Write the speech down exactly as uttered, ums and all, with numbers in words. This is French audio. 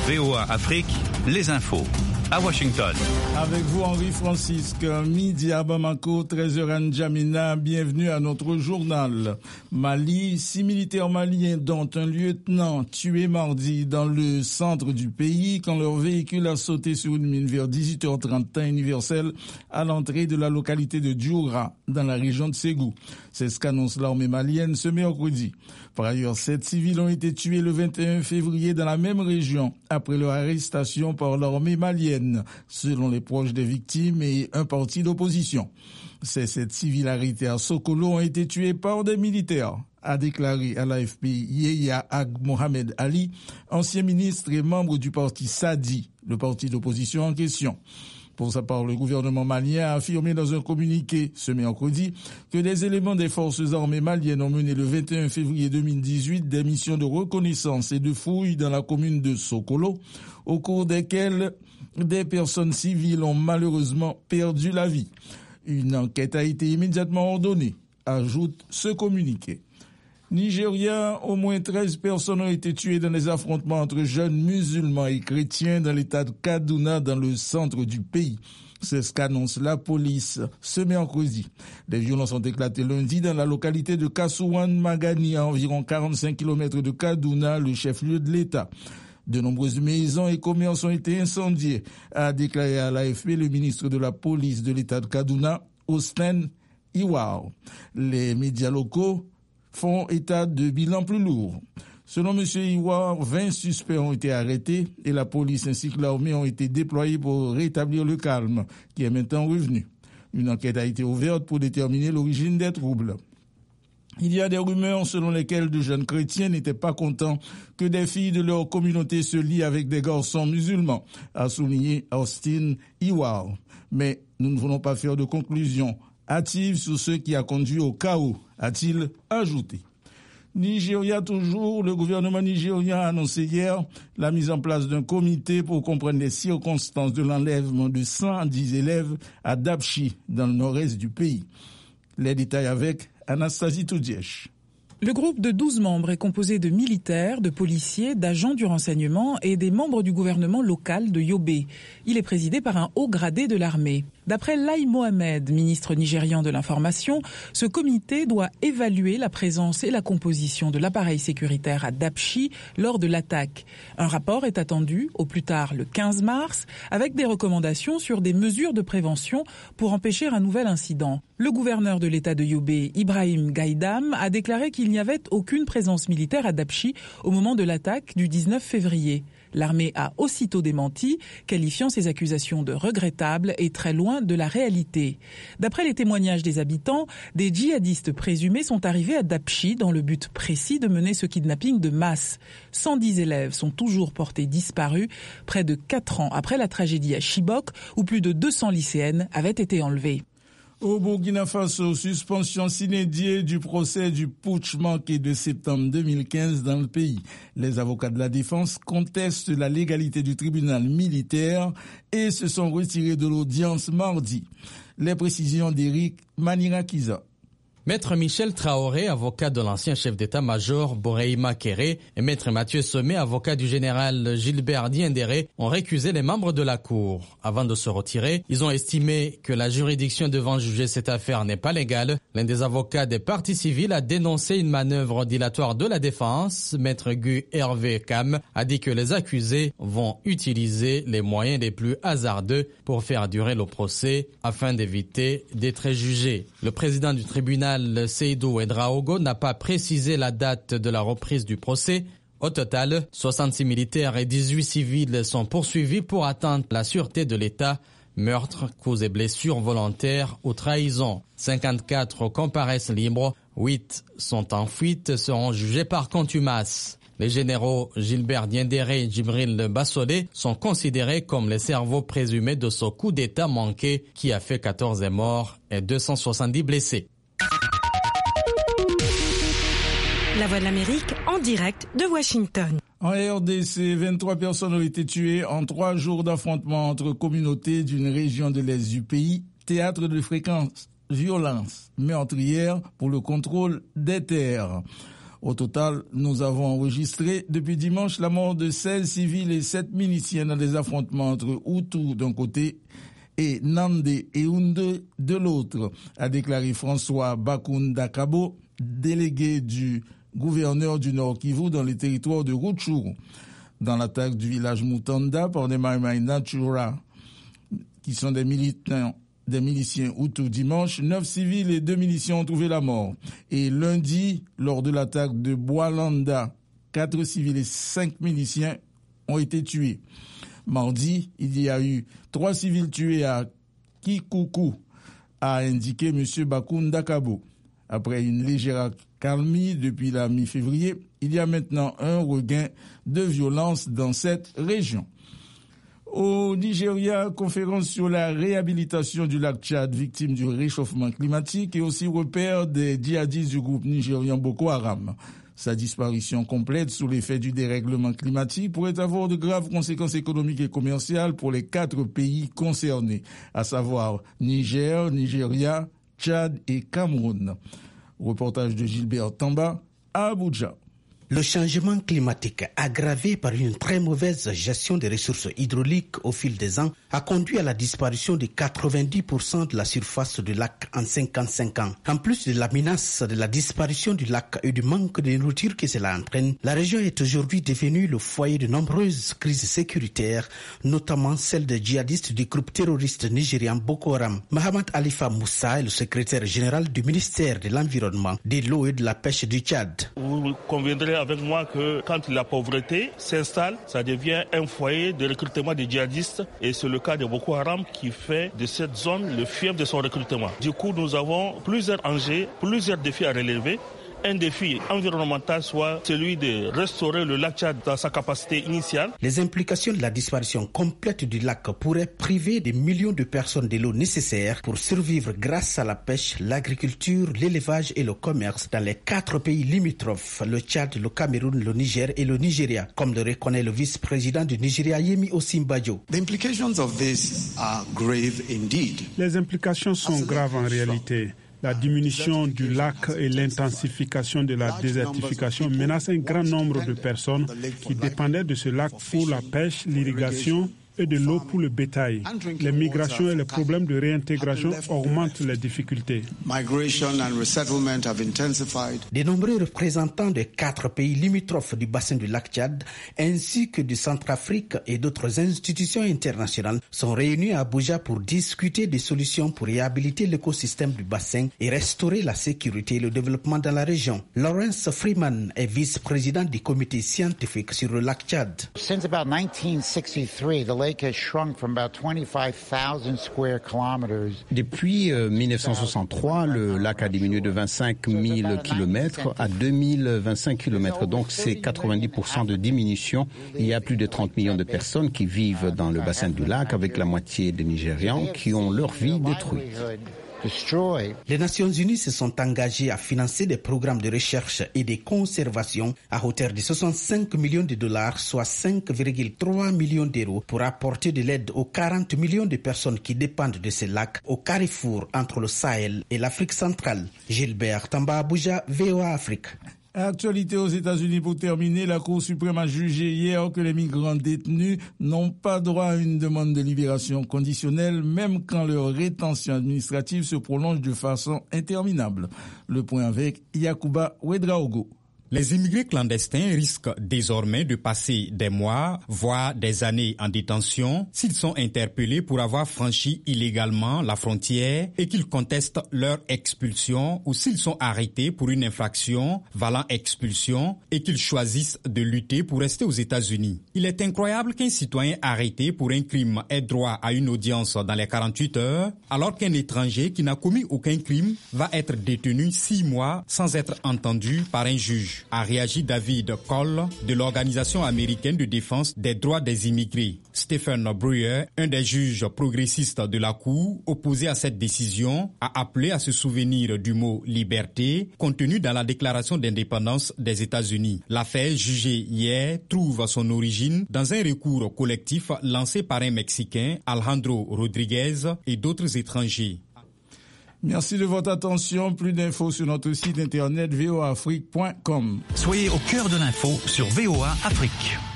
V O A Afrique, les infos. À Washington. Avec vous, Henri Francisque, midi à Bamako, treize heures à N'Djamena. Bienvenue à notre journal. Mali, six militaires maliens, dont un lieutenant, tués mardi dans le centre du pays quand leur véhicule a sauté sur une mine vers dix-huit heures trente temps universel à l'entrée de la localité de Djoura, dans la région de Ségou. C'est ce qu'annonce l'armée malienne ce mercredi. Par ailleurs, sept civils ont été tués le vingt et un février dans la même région après leur arrestation par l'armée malienne, selon les proches des victimes et un parti d'opposition. Ces sept civils arrêtés à Sokolo ont été tués par des militaires, a déclaré à l'A F P Yehya Ag Mohamed Ali, ancien ministre et membre du parti Sadi, le parti d'opposition en question. Pour sa part, le gouvernement malien a affirmé dans un communiqué ce mercredi que des éléments des forces armées maliennes ont mené le vingt et un février deux mille dix-huit des missions de reconnaissance et de fouilles dans la commune de Sokolo, au cours desquelles des personnes civiles ont malheureusement perdu la vie. Une enquête a été immédiatement ordonnée, ajoute ce communiqué. Nigeria, au moins treize personnes ont été tuées dans les affrontements entre jeunes musulmans et chrétiens dans l'état de Kaduna, dans le centre du pays. C'est ce qu'annonce la police ce mercredi. Les violences ont éclaté lundi dans la localité de Kasuwan Magani, à environ quarante-cinq kilomètres de Kaduna, le chef-lieu de l'État. De nombreuses maisons et commerces ont été incendiés, a déclaré à l'A F P le ministre de la police de l'État de Kaduna, Austin Iwao. Les médias locaux font état de bilan plus lourd. Selon M. Iwar, vingt suspects ont été arrêtés et la police ainsi que l'armée ont été déployés pour rétablir le calme, qui est maintenant revenu. Une enquête a été ouverte pour déterminer l'origine des troubles. Il y a des rumeurs selon lesquelles de jeunes chrétiens n'étaient pas contents que des filles de leur communauté se lient avec des garçons musulmans, a souligné Austin Iwar. Mais nous ne voulons pas faire de conclusion hâtive sur ce qui a conduit au chaos, a-t-il ajouté. Nigeria toujours, le gouvernement nigérien a annoncé hier la mise en place d'un comité pour comprendre les circonstances de l'enlèvement de cent dix élèves à Dapchi, dans le nord-est du pays. Les détails avec Anastasie Toudiesh. Le groupe de douze membres est composé de militaires, de policiers, d'agents du renseignement et des membres du gouvernement local de Yobe. Il est présidé par un haut gradé de l'armée. D'après Lai Mohammed, ministre nigérian de l'information, ce comité doit évaluer la présence et la composition de l'appareil sécuritaire à Dapchi lors de l'attaque. Un rapport est attendu au plus tard le quinze mars avec des recommandations sur des mesures de prévention pour empêcher un nouvel incident. Le gouverneur de l'État de Yobe, Ibrahim Gaïdam, a déclaré qu'il n'y avait aucune présence militaire à Dapchi au moment de l'attaque du dix-neuf février. L'armée a aussitôt démenti, qualifiant ces accusations de regrettables et très loin de la réalité. D'après les témoignages des habitants, des djihadistes présumés sont arrivés à Dapchi dans le but précis de mener ce kidnapping de masse. cent dix élèves sont toujours portés disparus, près de quatre ans après la tragédie à Chibok, où plus de deux cents lycéennes avaient été enlevées. Au Burkina Faso, suspension sine die du procès du putsch manqué de septembre deux mille quinze dans le pays. Les avocats de la défense contestent la légalité du tribunal militaire et se sont retirés de l'audience mardi. Les précisions d'Éric Manirakiza. Maître Michel Traoré, avocat de l'ancien chef d'état-major Boreima Kéré, et Maître Mathieu Sommet, avocat du général Gilbert Diendéré, ont récusé les membres de la Cour. Avant de se retirer, ils ont estimé que la juridiction devant juger cette affaire n'est pas légale. L'un des avocats des parties civiles a dénoncé une manœuvre dilatoire de la défense. Maître Gu Hervé Cam a dit que les accusés vont utiliser les moyens les plus hasardeux pour faire durer le procès afin d'éviter d'être jugés. Le président du tribunal, Seydou Ouedraogo, n'a pas précisé la date de la reprise du procès. Au total, soixante-six militaires et dix-huit civils sont poursuivis pour atteinte à la sûreté de l'État, meurtre, coups et blessures volontaires ou trahison. cinquante-quatre comparaissent libres, huit sont en fuite et seront jugés par contumace. Les généraux Gilbert Diendéré et Djibril Bassolé sont considérés comme les cerveaux présumés de ce coup d'État manqué qui a fait quatorze morts et deux cent soixante-dix blessés. La Voix de l'Amérique en direct de Washington. En R D C, vingt-trois personnes ont été tuées en trois jours d'affrontements entre communautés d'une région de l'Est du pays, théâtre de fréquentes violences meurtrières pour le contrôle des terres. Au total, nous avons enregistré depuis dimanche la mort de seize civils et sept miliciens dans des affrontements entre Hutus d'un côté et Nande et Ounde de l'autre, a déclaré François Bakunda Kabo, délégué du gouverneur du Nord Kivu dans les territoires de Rutshuru. Dans l'attaque du village Mutanda par des Maïmaï Natura, qui sont des militants, des miliciens Hutus dimanche, neuf civils et deux miliciens ont trouvé la mort. Et lundi, lors de l'attaque de Boalanda, quatre civils et cinq miliciens ont été tués. Mardi, il y a eu trois civils tués à Kikuku, a indiqué M. Bakunda Kabo. Après une légère accalmie depuis la mi-février, il y a maintenant un regain de violence dans cette région. Au Nigeria, conférence sur la réhabilitation du lac Tchad, victime du réchauffement climatique, et aussi repère des djihadistes du groupe nigérian Boko Haram. Sa disparition complète sous l'effet du dérèglement climatique pourrait avoir de graves conséquences économiques et commerciales pour les quatre pays concernés, à savoir Niger, Nigeria, Tchad et Cameroun. Reportage de Gilbert Tamba à Abuja. Le changement climatique, aggravé par une très mauvaise gestion des ressources hydrauliques au fil des ans, a conduit à la disparition de quatre-vingt-dix pour cent de la surface du lac en cinquante-cinq ans. En plus de la menace de la disparition du lac et du manque de nourriture que cela entraîne, la région est aujourd'hui devenue le foyer de nombreuses crises sécuritaires, notamment celle des djihadistes du groupe terroriste nigérian Boko Haram. Mohamed Alifa Moussa est le secrétaire général du ministère de l'Environnement, de l'eau et de la pêche du Tchad. Vous conviendrez avec moi que quand la pauvreté s'installe, ça devient un foyer de recrutement des djihadistes, et c'est le cas de Boko Haram qui fait de cette zone le fief de son recrutement. Du coup, nous avons plusieurs enjeux, plusieurs défis à relever. Un défi environnemental soit celui de restaurer le lac Tchad dans sa capacité initiale. Les implications de la disparition complète du lac pourraient priver des millions de personnes de l'eau nécessaire pour survivre grâce à la pêche, l'agriculture, l'élevage et le commerce dans les quatre pays limitrophes, le Tchad, le Cameroun, le Niger et le Nigeria, comme le reconnaît le vice-président du Nigeria, Yemi Osinbajo. The implications of this are grave indeed. Les implications sont graves en réalité. La diminution du lac et l'intensification de la désertification menacent un grand nombre de personnes qui dépendaient de ce lac pour la pêche, l'irrigation et de l'eau pour le bétail. Les migrations et les problèmes de réintégration augmentent les difficultés. De nombreux représentants des quatre pays limitrophes du bassin du lac Tchad, ainsi que du Centrafrique et d'autres institutions internationales, sont réunis à Abuja pour discuter des solutions pour réhabiliter l'écosystème du bassin et restaurer la sécurité et le développement dans la région. Lawrence Freeman est vice-président du comité scientifique sur le lac Tchad. Since about nineteen sixty-three, the lake has shrunk from about twenty-five thousand square kilometers. Depuis euh, mille neuf cent soixante-trois, le lac a diminué de vingt-cinq mille kilomètres à deux mille vingt-cinq kilomètres. Donc c'est quatre-vingt-dix pour cent de diminution. Il y a plus de trente millions de personnes qui vivent dans le bassin du lac, avec la moitié des Nigérians qui ont leur vie détruite. Les Nations Unies se sont engagées à financer des programmes de recherche et de conservation à hauteur de soixante-cinq millions de dollars, soit cinq virgule trois millions d'euros, pour apporter de l'aide aux quarante millions de personnes qui dépendent de ces lacs au carrefour entre le Sahel et l'Afrique centrale. Gilbert Tamba, Abuja, V O A Afrique. Actualité aux États-Unis pour terminer, la Cour suprême a jugé hier que les migrants détenus n'ont pas droit à une demande de libération conditionnelle, même quand leur rétention administrative se prolonge de façon interminable. Le point avec Yacouba Ouedraogo. Les immigrés clandestins risquent désormais de passer des mois, voire des années en détention s'ils sont interpellés pour avoir franchi illégalement la frontière et qu'ils contestent leur expulsion, ou s'ils sont arrêtés pour une infraction valant expulsion et qu'ils choisissent de lutter pour rester aux États-Unis. Il est incroyable qu'un citoyen arrêté pour un crime ait droit à une audience dans les quarante-huit heures, alors qu'un étranger qui n'a commis aucun crime va être détenu six mois sans être entendu par un juge, a réagi David Cole de l'Organisation américaine de défense des droits des immigrés. Stephen Brewer, un des juges progressistes de la Cour, opposé à cette décision, a appelé à se souvenir du mot « liberté » contenu dans la Déclaration d'indépendance des États-Unis. L'affaire jugée hier trouve son origine dans un recours collectif lancé par un Mexicain, Alejandro Rodriguez, et d'autres étrangers. Merci de votre attention. Plus d'infos sur notre site internet v o a afrique point com. Soyez au cœur de l'info sur V O A Afrique.